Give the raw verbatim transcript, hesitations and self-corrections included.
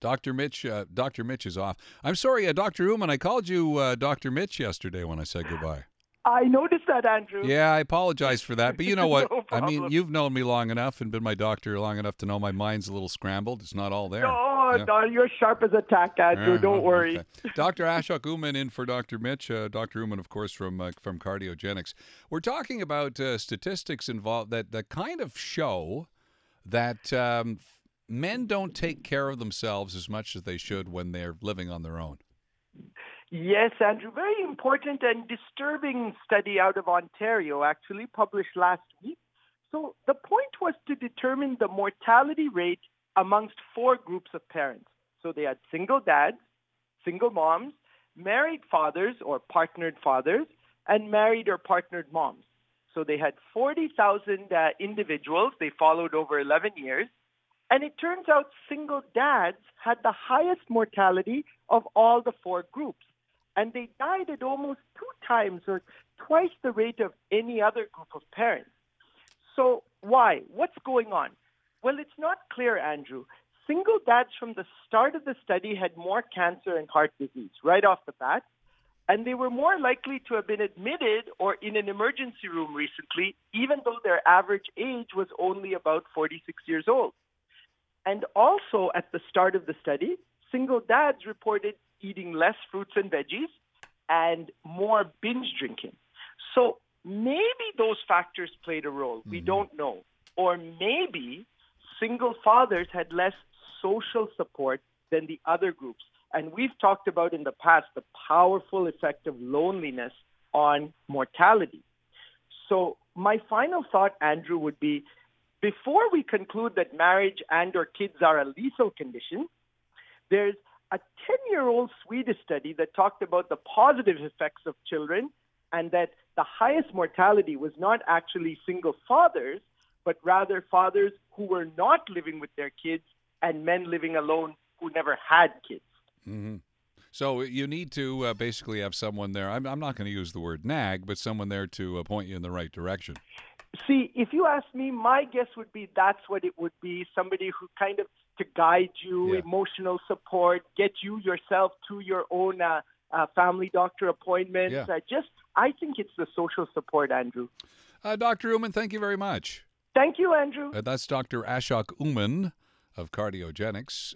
Doctor Mitch, uh, Doctor Mitch is off. I'm sorry, uh, Doctor Uman. I called you uh, Doctor Mitch yesterday when I said goodbye. I noticed that, Andrew. Yeah, I apologize for that. But you know what? No I mean, problem. you've known me long enough and been my doctor long enough to know my mind's a little scrambled. It's not all there. No, Yeah. no, you're sharp as a tack, Andrew. Yeah, Don't well, worry. okay. Doctor Ashok Uman in for Doctor Mitch. Uh, Doctor Uman, of course, from uh, from Cardiogenics. We're talking about uh, statistics involved that, that kind of show that um, men don't take care of themselves as much as they should when they're living on their own. Yes, Andrew. Very important and disturbing study out of Ontario, actually, published last week. So the point was to determine the mortality rate amongst four groups of parents. So they had single dads, single moms, married fathers or partnered fathers, and married or partnered moms. So they had forty thousand uh, individuals. They followed over eleven years. And it turns out single dads had the highest mortality of all the four groups. And they died at almost two times or twice the rate of any other group of parents. So why? What's going on? Well, it's not clear, Andrew. Single dads from the start of the study had more cancer and heart disease right off the bat. And they were more likely to have been admitted or in an emergency room recently, even though their average age was only about forty-six years old. And also at the start of the study, single dads reported eating less fruits and veggies and more binge drinking. So maybe those factors played a role. Mm-hmm. We don't know. Or maybe single fathers had less social support than the other groups. And we've talked about in the past the powerful effect of loneliness on mortality. So my final thought, Andrew, would be before we conclude that marriage and or kids are a lethal condition, there's a ten-year-old Swedish study that talked about the positive effects of children and that the highest mortality was not actually single fathers, but rather fathers who were not living with their kids and men living alone who never had kids. Mm-hmm. So you need to uh, basically have someone there. I'm, I'm not going to use the word nag, but someone there to uh, point you in the right direction. See, if you ask me, my guess would be that's what it would be, somebody who kind of to guide you, yeah. emotional support, get you yourself to your own uh, uh, family doctor appointments. Yeah. Uh, just, I think it's the social support, Andrew. Uh, Doctor Uman, thank you very much. Thank you, Andrew. Uh, that's Doctor Ashok Uman of Cardiogenics.